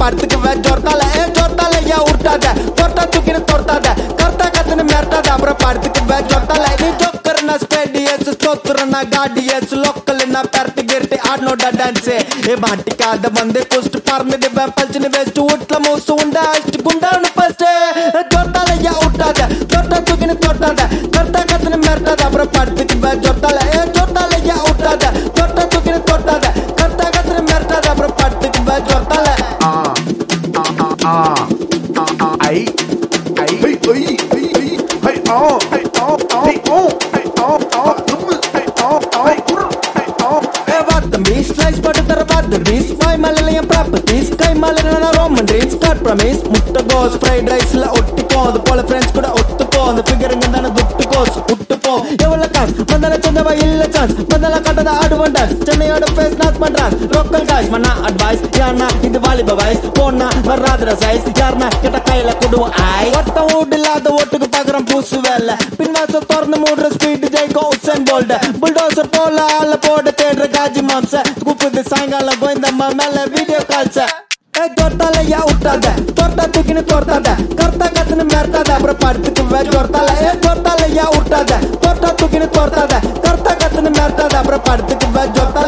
படுத்துக்குவேன் ஜொர்த்தால ஜொர்த்தால ஏன் உருட்டாத தொட்டா தூக்கின்னு தொட்டாத கர்த்தா கத்துன்னு மிரட்டாத அப்புறம் படுத்துக்குவேன் ஜொர்த்தால நீ ஜோக்கர்னா ஸ்பேடியஸ் ஸ்டோத்துறனா காடியஸ் லோக்கல்னா பெரட்டி கிரட்டி ஆடனோட டான்ஸ் மாட்டிக்காத வந்து குஸ்ட் பறந்துடுவேன் பல்ச்சுன்னு வேஸ்ட் வீட்டுல மூசு உண்டா அடிச்சு குண்டான்னு ஃபர்ஸ்ட் ஜொர்த்தால ஏன் உருட்டாத தொட்டா தூக்கின்னு தொட்டாத கர்த்தா கத்துன்னு மிரட்டாத அப்புறம் படுத்துக்குவேன் ஜொர்த்தால ஜொர்த்தால ஏன் உருட்டாத தொட்டா தூக்கின்னு தொட்டாத கர்த்தா கத்துன்னு மிரட்டாத அப்புறம் படுத்துக்குவேன் ஜொர்த்தால முட்டைகோஸ் ஃப்ரைட் ரைஸ்ல ஒட்டிக்கோ அது போல ஃப்ரெண்ட்ஸ் கூட ஒத்துக்கோ அந்த ஃபிகருங்க தானே துட்டுக்கோஸ் விட்டுப்போ எவ்வளவு காசு வந்தால சொந்தவா இல்ல சான்ஸ் வந்தால கட்டத ஆடுவன் டான்ஸ் சென்னையோட ஃபேஸ் நாட் பண்றான் லோக்கல் காய்ஸ் மண்ணா அட்வைஸ் யாருனா இது வாலிப வயசு போனா வராதுற சைஸ் யாருனா கிட்ட கையில கொடுவோம் ஆய் ஒட்டம் வீடு இல்லாத ஓட்டுக்கு பாக்குறோம் பூசு வேலை பின்வாச திறந்து மூடுற ஸ்பீட் ஜெய்கோ உசன் போல்ட புல்டோசர் போல ஆள போட தேடுற காஜி மாம்ச கூப்பிட்டு சாயங்காலம் கோயந்தம்மா மேல வீடியோ கால்ஸ ஜொர்த்தால ஏன் விட்டாத தொட்டா தூக்கின்னு தொட்டாத கர்த்தா கத்துன்னு மிரட்டாத அப்புறம் படுத்துக்குவேன் ஜொர்த்தால ஜொர்த்தால ஏன் விட்டாத தொட்டா தூக்கின்னு தொட்டாத கர்த்தா கத்துன்னு மிரட்டாத அப்புறம் படுத்துக்குவேன் ஜொர்த்தால